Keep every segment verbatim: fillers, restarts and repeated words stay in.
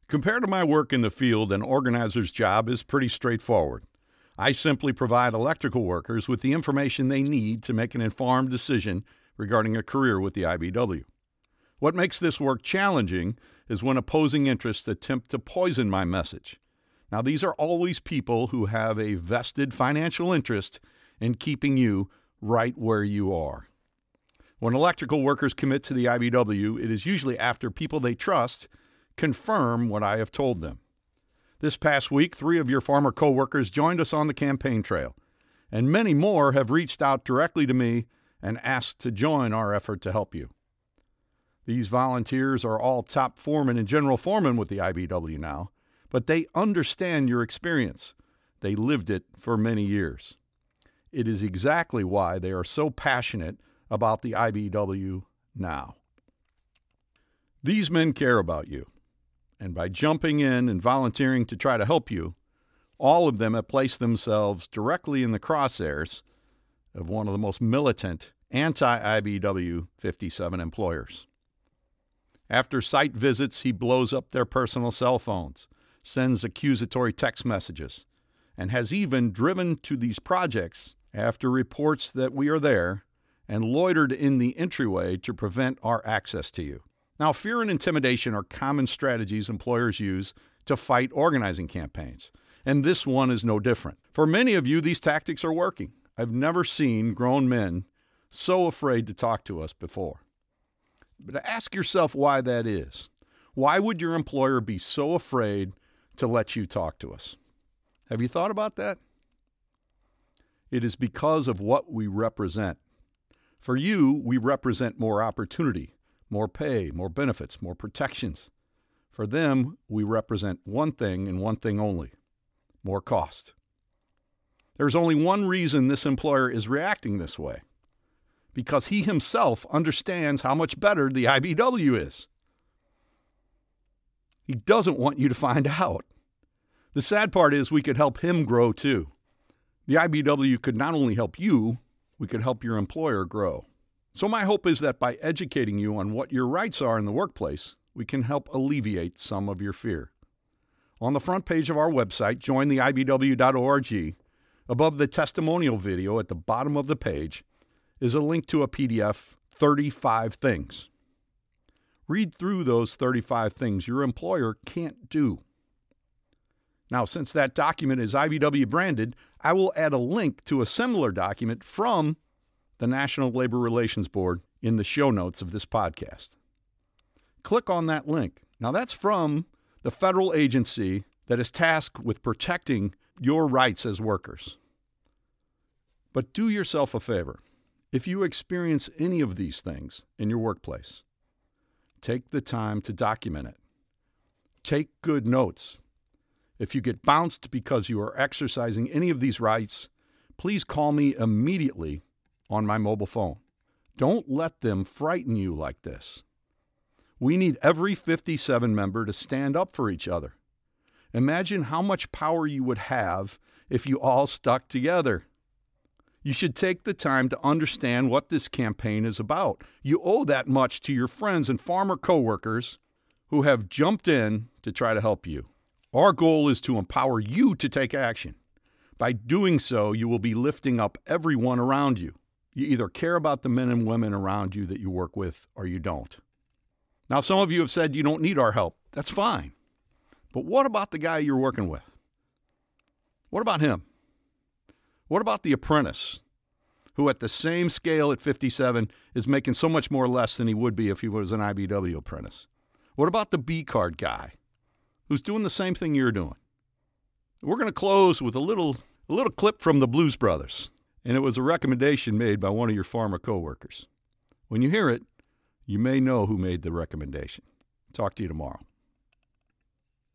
Compared to my work in the field, an organizer's job is pretty straightforward. I simply provide electrical workers with the information they need to make an informed decision regarding a career with the I B W. What makes this work challenging is when opposing interests attempt to poison my message. Now, these are always people who have a vested financial interest in keeping you right where you are. When electrical workers commit to the I B W, it is usually after people they trust confirm what I have told them. This past week, three of your former coworkers joined us on the campaign trail, and many more have reached out directly to me and asked to join our effort to help you. These volunteers are all top foremen and general foremen with the I B W now, but they understand your experience. They lived it for many years. It is exactly why they are so passionate about the I B W now. These men care about you. And by jumping in and volunteering to try to help you, all of them have placed themselves directly in the crosshairs of one of the most militant anti-I B W fifty-seven employers. After site visits, he blows up their personal cell phones, sends accusatory text messages, and has even driven to these projects after reports that we are there and loitered in the entryway to prevent our access to you. Now, fear and intimidation are common strategies employers use to fight organizing campaigns, and this one is no different. For many of you, these tactics are working. I've never seen grown men so afraid to talk to us before. But ask yourself why that is. Why would your employer be so afraid to let you talk to us? Have you thought about that? It is because of what we represent. For you, we represent more opportunity, more pay, more benefits, more protections. For them, we represent one thing and one thing only: more cost. There's only one reason this employer is reacting this way: because he himself understands how much better the I B W is. He doesn't want you to find out. The sad part is we could help him grow too. The I B W could not only help you, we could help your employer grow. So my hope is that by educating you on what your rights are in the workplace, we can help alleviate some of your fear. On the front page of our website, join the I B W dot org, above the testimonial video at the bottom of the page, is a link to a P D F, thirty-five Things. Read through those thirty-five things your employer can't do. Now, since that document is I B W branded, I will add a link to a similar document from the National Labor Relations Board in the show notes of this podcast. Click on that link. Now, that's from the federal agency that is tasked with protecting your rights as workers. But do yourself a favor. If you experience any of these things in your workplace, take the time to document it. Take good notes. If you get bounced because you are exercising any of these rights, please call me immediately on my mobile phone. Don't let them frighten you like this. We need every fifty-seven member to stand up for each other. Imagine how much power you would have if you all stuck together. You should take the time to understand what this campaign is about. You owe that much to your friends and former coworkers who have jumped in to try to help you. Our goal is to empower you to take action. By doing so, you will be lifting up everyone around you. You either care about the men and women around you that you work with or you don't. Now, some of you have said you don't need our help. That's fine. But what about the guy you're working with? What about him? What about the apprentice who at the same scale at fifty-seven is making so much more less than he would be if he was an I B W apprentice? What about the B-card guy who's doing the same thing you're doing? We're going to close with a little, a little clip from the Blues Brothers, and it was a recommendation made by one of your former coworkers. When you hear it, you may know who made the recommendation. Talk to you tomorrow.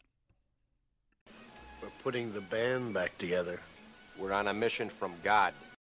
We're putting the band back together. We're on a mission from God.